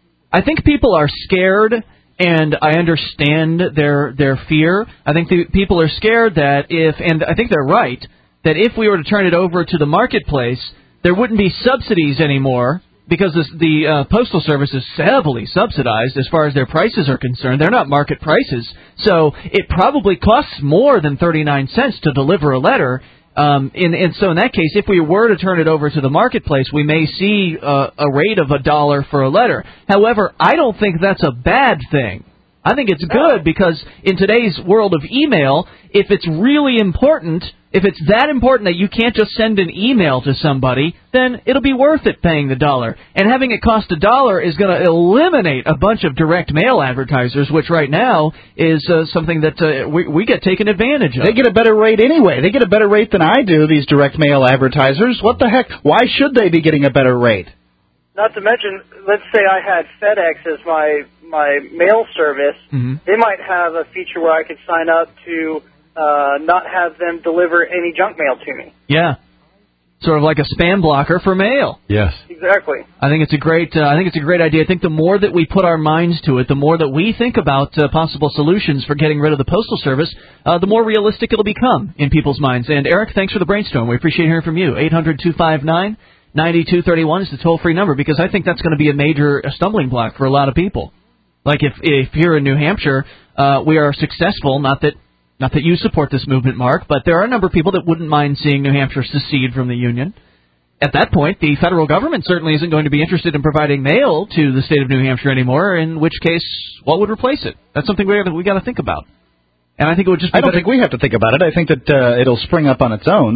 I think people are scared, and I understand their their fear. I think the people are scared that if, and I think they're right, that if we were to turn it over to the marketplace, there wouldn't be subsidies anymore because this, the uh, Postal Service is heavily subsidized as far as their prices are concerned. They're not market prices. So it probably costs more than thirty-nine cents to deliver a letter. Um, and, and so in that case, if we were to turn it over to the marketplace, we may see uh, a rate of a dollar for a letter. However, I don't think that's a bad thing. I think it's good because in today's world of email, if it's really important, if it's that important that you can't just send an email to somebody, then it'll be worth it paying the dollar. And having it cost a dollar is going to eliminate a bunch of direct mail advertisers, which right now is uh, something that uh, we, we get taken advantage of. They get a better rate anyway. They get a better rate than I do, these direct mail advertisers. What the heck? Why should they be getting a better rate? Not to mention, let's say I had FedEx as my my mail service. Mm-hmm. They might have a feature where I could sign up to uh, not have them deliver any junk mail to me. Yeah, sort of like a spam blocker for mail. Yes, exactly. I think it's a great. Uh, I think it's a great idea. I think the more that we put our minds to it, the more that we think about uh, possible solutions for getting rid of the Postal Service, uh, the more realistic it'll become in people's minds. And Eric, thanks for the brainstorm. We appreciate hearing from you. eight hundred two five nine nine two three one is the toll-free number because I think that's going to be a major stumbling block for a lot of people. Like if if here in New Hampshire uh, we are successful, not that not that you support this movement, Mark, but there are a number of people that wouldn't mind seeing New Hampshire secede from the Union. At that point, the federal government certainly isn't going to be interested in providing mail to the state of New Hampshire anymore, in which case, what would replace it? That's something we we got to think about. And I think it would just be I don't better. think we have to think about it. I think that uh, it'll spring up on its own.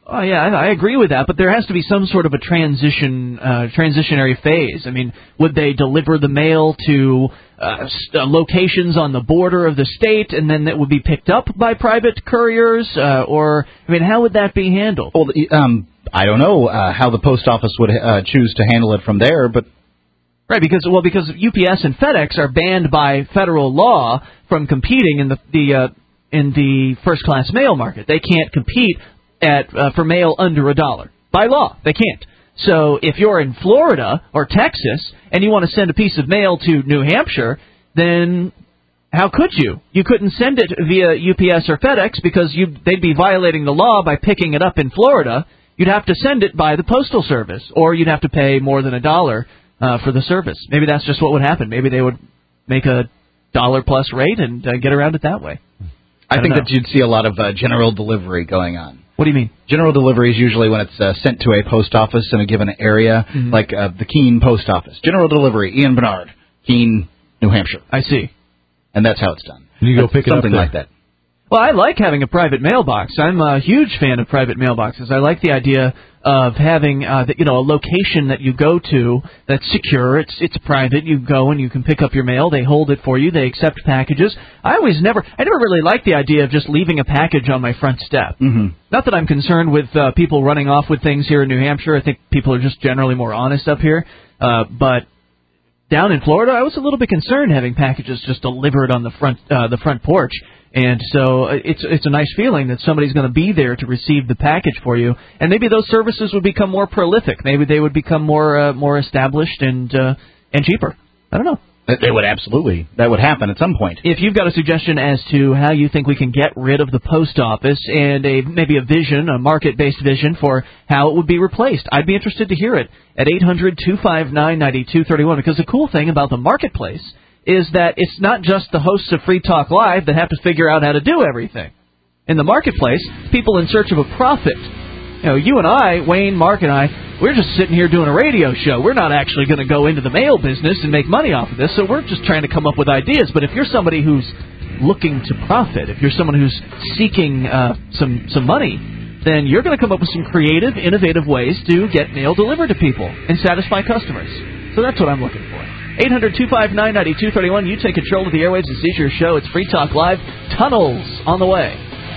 Oh, yeah, I, I agree with that, but there has to be some sort of a transition, uh, transitionary phase. I mean, would they deliver the mail to uh, st- locations on the border of the state, and then that would be picked up by private couriers? Uh, or, I mean, how would that be handled? Well, um, I don't know uh, how the post office would uh, choose to handle it from there, but... Right, because, well, because U P S and FedEx are banned by federal law from competing in the, the uh, in the first-class mail market. They can't compete at uh, for mail under a dollar. By law, they can't. So if you're in Florida or Texas and you want to send a piece of mail to New Hampshire, then how could you? You couldn't send it via U P S or FedEx because you they'd be violating the law by picking it up in Florida. You'd have to send it by the Postal Service, or you'd have to pay more than a dollar uh, for the service. Maybe that's just what would happen. Maybe they would make a dollar-plus rate and uh, get around it that way. I, I think know. that you'd see a lot of uh, general delivery going on. What do you mean? General delivery is usually when it's uh, sent to a post office in a given area, mm-hmm. like uh, the Keene Post Office. General delivery, Ian Bernard, Keene, New Hampshire. I see. And that's how it's done. You go that's pick it up something there. like that. Well, I like having a private mailbox. I'm a huge fan of private mailboxes. I like the idea of having, uh, the, you know, a location that you go to that's secure. It's it's private. You go and you can pick up your mail. They hold it for you. They accept packages. I always never, I never really liked the idea of just leaving a package on my front step. Mm-hmm. Not that I'm concerned with uh, people running off with things here in New Hampshire. I think people are just generally more honest up here. Uh, but down in Florida, I was a little bit concerned having packages just delivered on the front uh, the front porch. And so it's it's a nice feeling that somebody's going to be there to receive the package for you. And maybe those services would become more prolific. Maybe they would become more uh, more established and uh, and cheaper. I don't know. They would absolutely. That would happen at some point. If you've got a suggestion as to how you think we can get rid of the post office and a maybe a vision, a market-based vision for how it would be replaced, I'd be interested to hear it at eight hundred two five nine nine two three one. Because the cool thing about the marketplace is that it's not just the hosts of Free Talk Live that have to figure out how to do everything. In the marketplace, people in search of a profit. You know, you and I, Wayne, Mark, and I, we're just sitting here doing a radio show. We're not actually going to go into the mail business and make money off of this, so we're just trying to come up with ideas. But if you're somebody who's looking to profit, if you're someone who's seeking uh, some some money, then you're going to come up with some creative, innovative ways to get mail delivered to people and satisfy customers. So that's what I'm looking for. eight hundred two five nine nine two three one. You take control of the airwaves and seize your show. It's Free Talk Live. Tunnels on the way.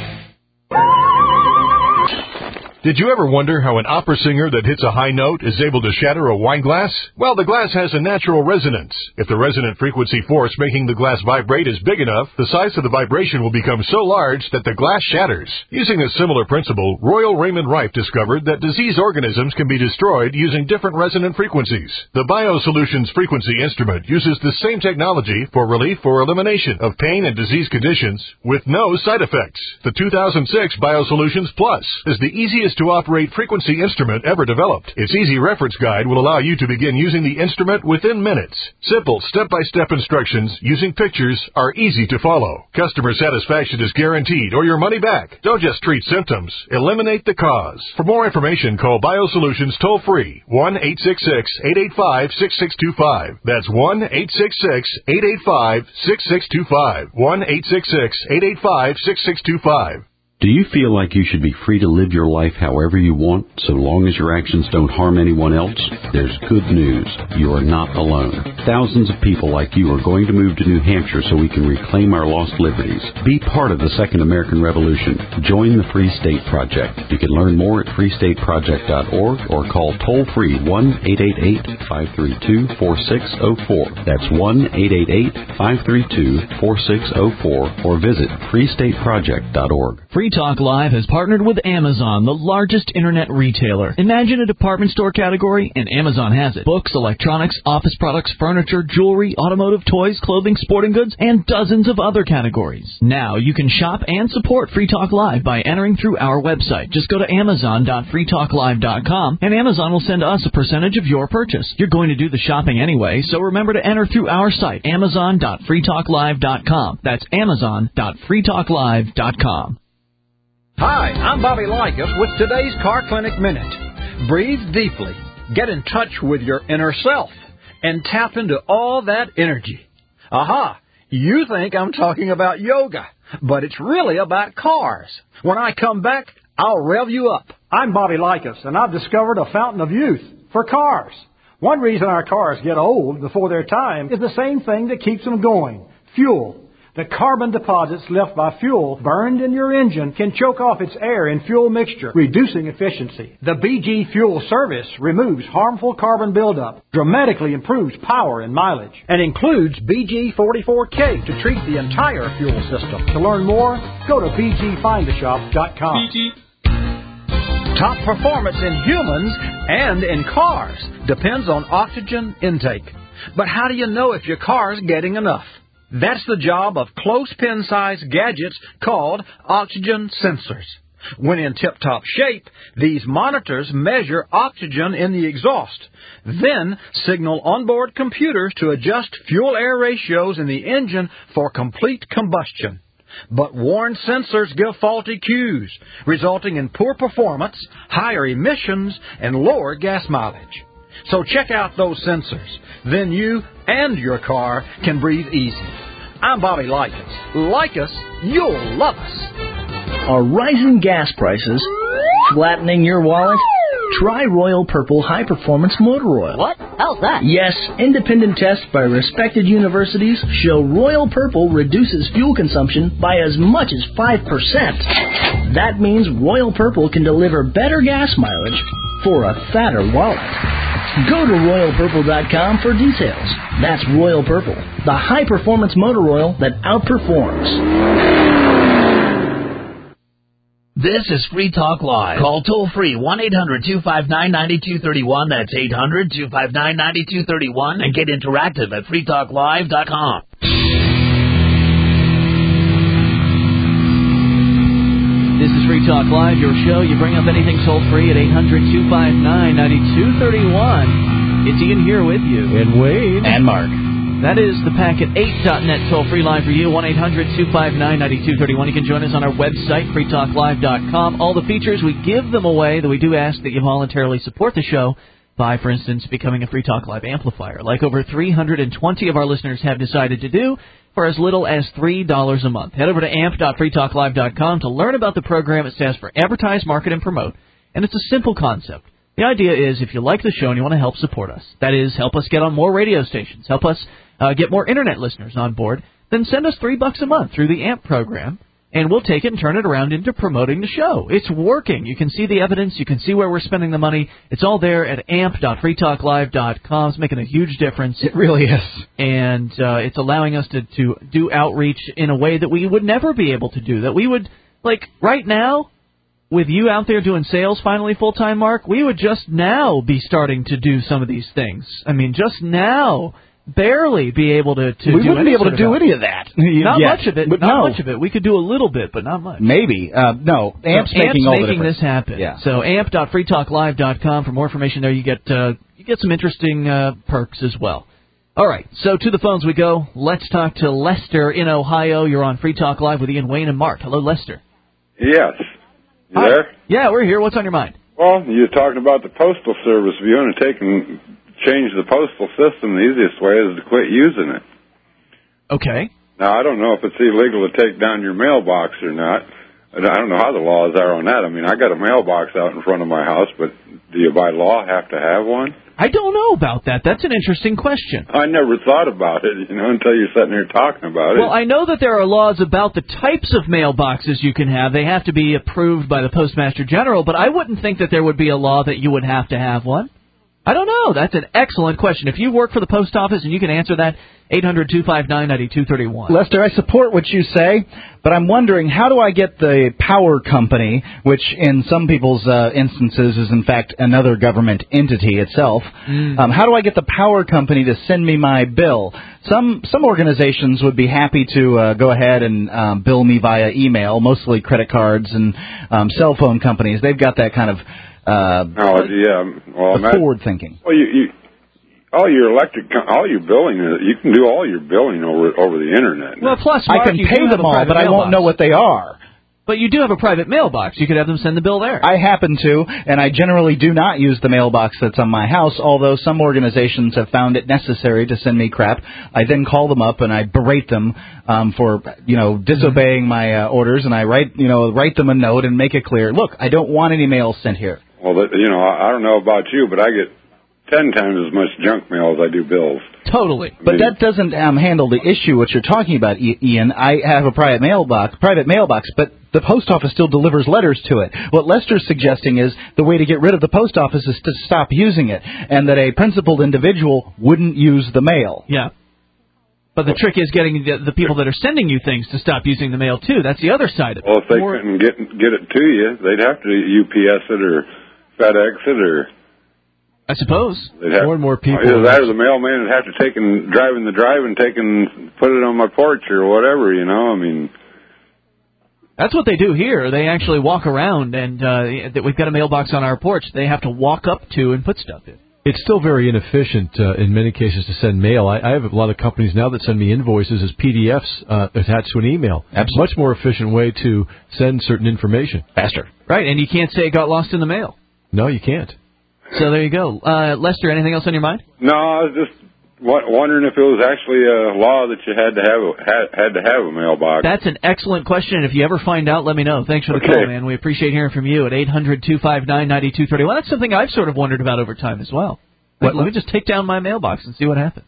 Did you ever wonder how an opera singer that hits a high note is able to shatter a wine glass? Well, the glass has a natural resonance. If the resonant frequency force making the glass vibrate is big enough, the size of the vibration will become so large that the glass shatters. Using a similar principle, Royal Raymond Rife discovered that disease organisms can be destroyed using different resonant frequencies. The BioSolutions frequency instrument uses the same technology for relief or elimination of pain and disease conditions with no side effects. The two thousand six BioSolutions Plus is the easiest to operate frequency instrument ever developed. Its easy reference guide will allow you to begin using the instrument within minutes. Simple step-by-step instructions using pictures are easy to follow. Customer satisfaction is guaranteed or your money back. Don't just treat symptoms, eliminate the cause. For more information, call BioSolutions toll-free one eight six six, eight eight five, six six two five. That's one eight six six, eight eight five, six six two five. one eight six six, eight eight five, six six two five. Do you feel like you should be free to live your life however you want, so long as your actions don't harm anyone else? There's good news. You are not alone. Thousands of people like you are going to move to New Hampshire so we can reclaim our lost liberties. Be part of the Second American Revolution. Join the Free State Project. You can learn more at free state project dot org or call toll-free one eight eight eight, five three two, four six zero four. That's one eight eight eight, five three two, four six zero four or visit free state project dot org. Free Talk Live has partnered with Amazon, the largest internet retailer. Imagine a department store category, and Amazon has it. Books, electronics, office products, furniture, jewelry, automotive, toys, clothing, sporting goods, and dozens of other categories. Now you can shop and support Free Talk Live by entering through our website. Just go to amazon dot free talk live dot com, and Amazon will send us a percentage of your purchase. You're going to do the shopping anyway, so remember to enter through our site, amazon dot free talk live dot com. That's amazon dot free talk live dot com. Hi, I'm Bobby Likas with today's Car Clinic Minute. Breathe deeply, get in touch with your inner self, and tap into all that energy. Aha, you think I'm talking about yoga, but it's really about cars. When I come back, I'll rev you up I'm Bobby Likas, and I've discovered a fountain of youth for cars. One reason our cars get old before their time is the same thing that keeps them going, fuel. The carbon deposits left by fuel burned in your engine can choke off its air and fuel mixture, reducing efficiency. The B G Fuel Service removes harmful carbon buildup, dramatically improves power and mileage, and includes B G forty-four K to treat the entire fuel system. To learn more, go to b g find a shop dot com. B G. Top performance in humans and in cars depends on oxygen intake. But how do you know if your car's getting enough? That's the job of close pin-sized gadgets called oxygen sensors. When in tip-top shape, these monitors measure oxygen in the exhaust, then signal onboard computers to adjust fuel-air ratios in the engine for complete combustion. But worn sensors give faulty cues, resulting in poor performance, higher emissions, and lower gas mileage. So check out those sensors. Then you and your car can breathe easy. I'm Bobby Likas. Like us, you'll love us. Are rising gas prices flattening your wallet? Try Royal Purple High Performance Motor Oil. What? How's that? Yes, independent tests by respected universities show Royal Purple reduces fuel consumption by as much as five percent. That means Royal Purple can deliver better gas mileage for a fatter wallet. Go to royal purple dot com for details. That's Royal Purple, the high-performance motor oil that outperforms. This is Free Talk Live. Call toll-free one eight hundred two five nine nine two three one. That's eight hundred two five nine nine two three one. And get interactive at free talk live dot com. This is Free Talk Live, your show. You bring up anything toll-free at eight hundred two five nine nine two three one. It's Ian here with you. And Wade. And Mark. That is the Packet eight dot net toll-free line for you, one eight hundred two five nine nine two three one. You can join us on our website, free talk live dot com. All the features, we give them away, though we do ask that you voluntarily support the show by, for instance, becoming a Free Talk Live amplifier, like over three hundred twenty of our listeners have decided to do for as little as three dollars a month. Head over to amp dot free talk live dot com to learn about the program. It stands for Advertise, Market, and Promote, and it's a simple concept. The idea is if you like the show and you want to help support us, that is, help us get on more radio stations, help us uh, get more Internet listeners on board, then send us three bucks a month through the A M P program, and we'll take it and turn it around into promoting the show. It's working. You can see the evidence. You can see where we're spending the money. It's all there at amp dot free talk live dot com. It's making a huge difference. It really is. And uh, it's allowing us to, to do outreach in a way that we would never be able to do. That we would, like, right now, with you out there doing sales finally full-time, Mark, we would just now be starting to do some of these things. I mean, just now, barely be able to, to we do wouldn't any be able sort to do of any of that. Not Yet. much of it. But not no. much of it. We could do a little bit, but not much. Maybe. Uh, no. Amp's so making Amp's all the making difference. this happen. Yeah. So amp dot free talk live dot com. For more information there, you get uh, you get some interesting uh, perks as well. All right. So to the phones we go. Let's talk to Lester in Ohio. You're on Free Talk Live with Ian, Wayne, and Mark. Hello, Lester. Yes. You Hi. there? Yeah, we're here. What's on your mind? Well, you're talking about the Postal Service. If you want to take and change the postal system, the easiest way is to quit using it. Okay. Now, I don't know if it's illegal to take down your mailbox or not. I don't know how the laws are on that. I mean, I got a mailbox out in front of my house, but do you by law have to have one? I don't know about that. That's an interesting question. I never thought about it, you know, until you're sitting here talking about it. Well, I know that there are laws about the types of mailboxes you can have. They have to be approved by the Postmaster General, but I wouldn't think that there would be a law that you would have to have one. I don't know. That's an excellent question. If you work for the post office and you can answer that, eight hundred two five nine nine two three one. Lester, I support what you say, but I'm wondering, how do I get the power company, which in some people's uh, instances is in fact another government entity itself, mm. um, how do I get the power company to send me my bill? Some some organizations would be happy to uh, go ahead and um, bill me via email, mostly credit cards and um, cell phone companies. They've got that kind of uh, oh, yeah. well, forward thinking. Well, you, you all your electric, all your billing, you can do all your billing over over the internet. Well, plus, I Mark, can you pay do them have a all, private but I won't mailbox. know what they are. But you do have a private mailbox. You could have them send the bill there. I happen to, and I generally do not use the mailbox that's on my house, although some organizations have found it necessary to send me crap. I then call them up and I berate them um, for, you know, disobeying my uh, orders, and I write, you know, write them a note and make it clear, look, I don't want any mail sent here. Well, that, you know, I I don't know about you, but I get ten times as much junk mail as I do bills. Totally. But that doesn't um, handle the issue what you're talking about, I- Ian. I have a private mailbox, private mailbox, but the post office still delivers letters to it. What Lester's suggesting is the way to get rid of the post office is to stop using it, and that a principled individual wouldn't use the mail. Yeah. But the trick is getting the, the people that are sending you things to stop using the mail, too. That's the other side of it. Well, if they couldn't get get it to you, they'd have to U P S it or FedEx it or... I suppose. They'd have, more and more people. Either that or the mailman would have to take and drive in the drive and take and put it on my porch or whatever, you know, I mean... That's what they do here. They actually walk around, and uh, we've got a mailbox on our porch. They have to walk up to and put stuff in. It's still very inefficient uh, in many cases to send mail. I, I have a lot of companies now that send me invoices as P D Fs uh, attached to an email. Absolutely. Much more efficient way to send certain information. Faster. Right, and you can't say it got lost in the mail. No, you can't. So there you go. Uh, Lester, anything else on your mind? No, I was just w- wondering if it was actually a law that you had to have a, had, had to have a mailbox. That's an excellent question, and if you ever find out, let me know. Thanks for the Okay. call, man. We appreciate hearing from you at eight hundred two five nine nine two three one. That's something I've sort of wondered about over time as well. Let, let me just take down my mailbox and see what happens.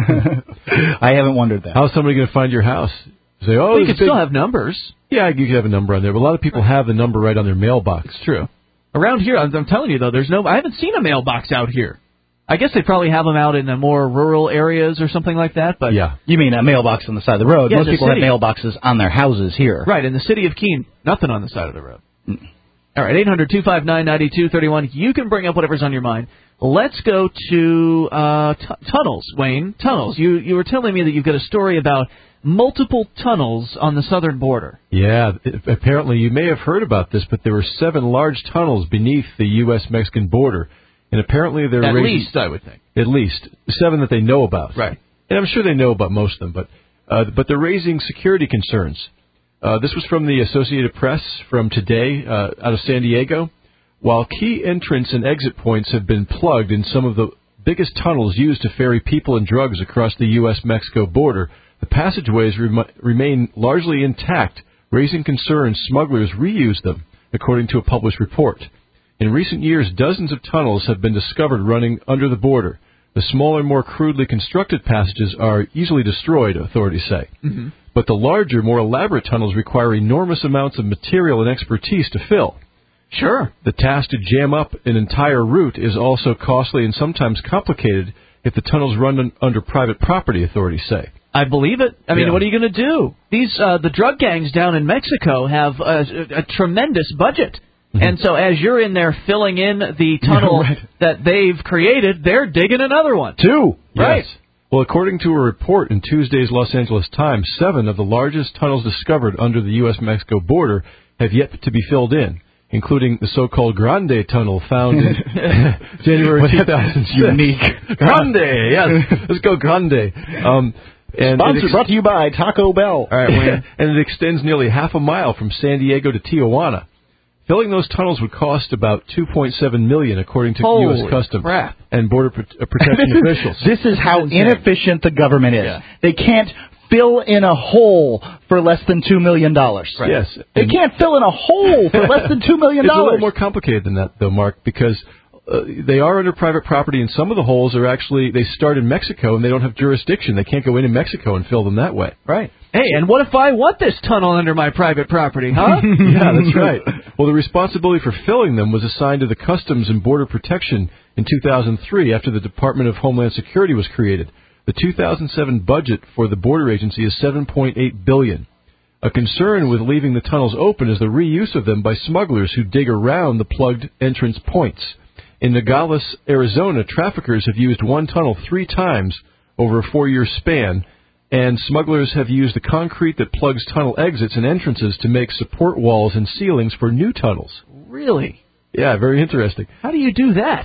I haven't wondered that. How's somebody going to find your house? Say, oh, Well, you there's could a big- still have numbers. Yeah, you could have a number on there, but a lot of people have the number right on their mailbox. It's true. Around here, I'm, I'm telling you, though, there's no. I haven't seen a mailbox out here. I guess they probably have them out in the more rural areas or something like that. But yeah, you mean a mailbox on the side of the road? Yeah, Most the people city. have mailboxes on their houses here. Right, in the city of Keene, nothing on the side of the road. Mm. All right, eight hundred two five nine nine two three one. You can bring up whatever's on your mind. Let's go to uh, t- tunnels, Wayne. Tunnels. You you were telling me that you've got a story about multiple tunnels on the southern border. Yeah, it, apparently you may have heard about this, but there were seven large tunnels beneath the U S Mexican border, and apparently they're At raising, least, I would think. At least seven that they know about. Right. And I'm sure they know about most of them, but uh, but they're raising security concerns. Uh, this was from the Associated Press from today uh, out of San Diego. While key entrance and exit points have been plugged in some of the biggest tunnels used to ferry people and drugs across the U S Mexico border, the passageways rem- remain largely intact, raising concerns smugglers reuse them, according to a published report. In recent years, dozens of tunnels have been discovered running under the border. The smaller, more crudely constructed passages are easily destroyed, authorities say. Mm-hmm. But the larger, more elaborate tunnels require enormous amounts of material and expertise to fill. Sure. The task to jam up an entire route is also costly and sometimes complicated if the tunnels run un- under private property, authorities say. I believe it. I mean, Yeah. what are you going to do? These uh, the drug gangs down in Mexico have a, a tremendous budget. Mm-hmm. And so as you're in there filling in the tunnel Yeah, right. that they've created, they're digging another one. Two. Right. Yes. Well, according to a report in Tuesday's Los Angeles Times, seven of the largest tunnels discovered under the U S Mexico border have yet to be filled in, including the so-called Grande Tunnel found in January two thousand six. Unique. Grande, yes. Let's go Grande. Um, and Sponsored, it ex- brought to you by Taco Bell. All right, Wayne. And it extends nearly half a mile from San Diego to Tijuana. Filling those tunnels would cost about two point seven million dollars, according to Holy U S Customs crap. and Border Pro- uh, Protection officials. This is how insane. inefficient the government is. Yeah. They can't fill in a hole for less than two million dollars. Right. Yes. They And- can't fill in a hole for less than two million It's a little dollars. more complicated than that, though, Mark, because uh, they are under private property, and some of the holes are actually, they start in Mexico, and they don't have jurisdiction. They can't go into Mexico and fill them that way. Right. Hey, and what if I want this tunnel under my private property, huh? Yeah, that's right. Well, the responsibility for filling them was assigned to the Customs and Border Protection in two thousand three after the Department of Homeland Security was created. The two thousand seven budget for the border agency is seven point eight billion dollars. A concern with leaving the tunnels open is the reuse of them by smugglers who dig around the plugged entrance points. In Nogales, Arizona, traffickers have used one tunnel three times over a four-year span, and smugglers have used the concrete that plugs tunnel exits and entrances to make support walls and ceilings for new tunnels. Really? Yeah, very interesting. How do you do that?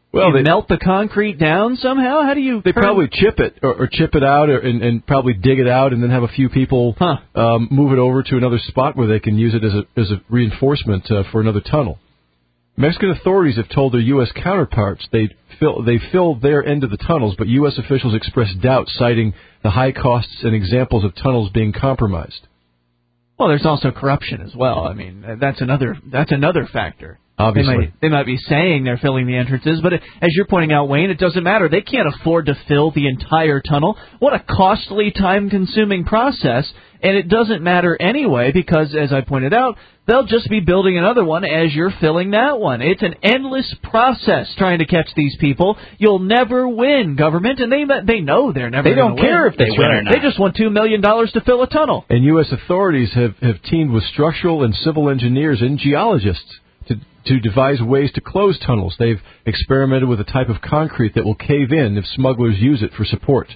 Well, you they melt the concrete down somehow. How do you? They turn... probably chip it or, or chip it out, or, and, and probably dig it out, and then have a few people huh. um, move it over to another spot where they can use it as a as a reinforcement uh, for another tunnel. Mexican authorities have told their U S counterparts they fill they fill their end of the tunnels, but U S officials expressed doubt, citing the high costs and examples of tunnels being compromised. Well, there's also corruption as well. I mean, that's another that's another factor. Obviously. They might, they might be saying they're filling the entrances, but as you're pointing out, Wayne, it doesn't matter. They can't afford to fill the entire tunnel. What a costly, time-consuming process, and it doesn't matter anyway because, as I pointed out, they'll just be building another one as you're filling that one. It's an endless process trying to catch these people. You'll never win, government, and they they know they're never They don't care win. if they That's win right. or not. They just want two million dollars to fill a tunnel. And U S authorities have, have teamed with structural and civil engineers and geologists to to devise ways to close tunnels. They've experimented with a type of concrete that will cave in if smugglers use it for support.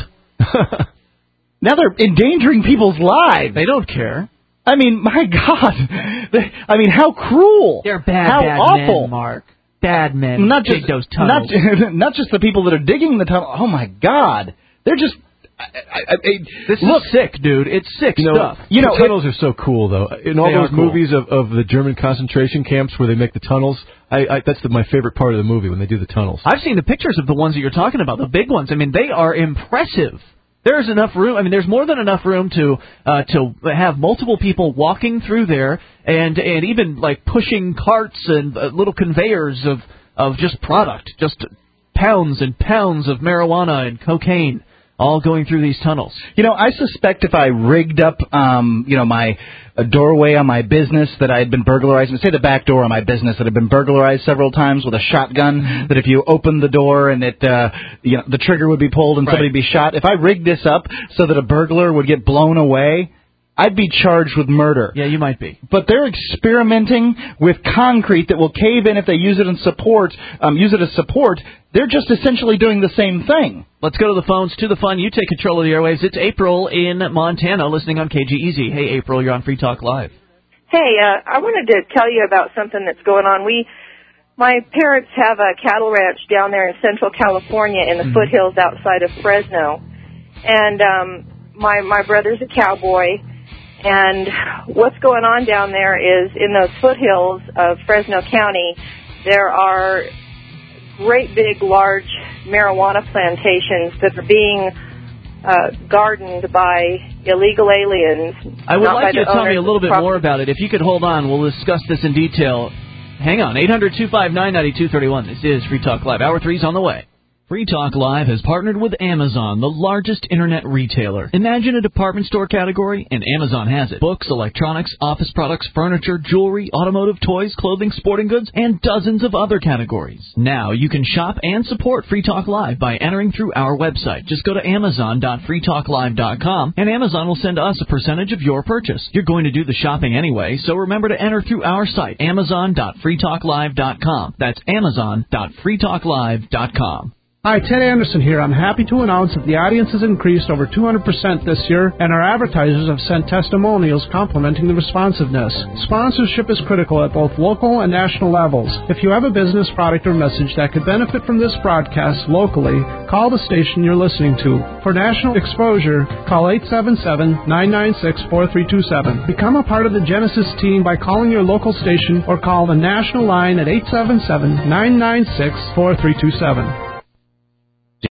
Now they're endangering people's lives. They don't care. I mean, my God. They, I mean, how cruel. They're bad, how bad awful. men, Mark. Bad men Not dig just those tunnels. Not, not just the people that are digging the tunnel. Oh, my God. They're just... I, I, I, this look, is sick, dude. It's sick you know, stuff. You know, the tunnels it, are so cool, though. In all They those are cool. movies of, of the German concentration camps where they make the tunnels, I, I, that's the, my favorite part of the movie, when they do the tunnels. I've seen the pictures of the ones that you're talking about, the big ones. I mean, they are impressive. There's enough room. I mean, there's more than enough room to uh, to have multiple people walking through there, and and even like pushing carts and uh, little conveyors of of just product, just pounds and pounds of marijuana and cocaine, all going through these tunnels. You know, I suspect if I rigged up, um, you know, my a doorway on my business that I had been burglarized, say the back door on my business that had been burglarized several times with a shotgun, mm-hmm. that if you opened the door and it, uh, you know, the trigger would be pulled and right. somebody would be shot. If I rigged this up so that a burglar would get blown away, I'd be charged with murder. Yeah, you might be. But they're experimenting with concrete that will cave in if they use it in support, um, use it as support. They're just essentially doing the same thing. Let's go to the phones, to the fun. You take control of the airwaves. It's April in Montana, listening on K G E Z. Hey, April, you're on Free Talk Live. Hey, uh, I wanted to tell you about something that's going on. We, my parents have a cattle ranch down there in Central California in the mm-hmm. foothills outside of Fresno. And um, my my brother's a cowboy. And what's going on down there is in those foothills of Fresno County, there are great big, large marijuana plantations that are being uh, gardened by illegal aliens. I would not like by you to the tell me a owners little of the bit more property. about it. If you could hold on, we'll discuss this in detail. Hang on, eight hundred two five nine nine two three one. This is Free Talk Live. Hour three's on the way. Free Talk Live has partnered with Amazon, the largest internet retailer. Imagine a department store category, and Amazon has it. Books, electronics, office products, furniture, jewelry, automotive, toys, clothing, sporting goods, and dozens of other categories. Now you can shop and support Free Talk Live by entering through our website. Just go to amazon dot free talk live dot com, and Amazon will send us a percentage of your purchase. You're going to do the shopping anyway, so remember to enter through our site, amazon dot free talk live dot com. That's amazon dot free talk live dot com. Hi, Ted Anderson here. I'm happy to announce that the audience has increased over two hundred percent this year, and our advertisers have sent testimonials complimenting the responsiveness. Sponsorship is critical at both local and national levels. If you have a business, product, or message that could benefit from this broadcast locally, call the station you're listening to. For national exposure, call eight seven seven, nine nine six, four three two seven. Become a part of the Genesis team by calling your local station or call the national line at eight seven seven, nine nine six, four three two seven.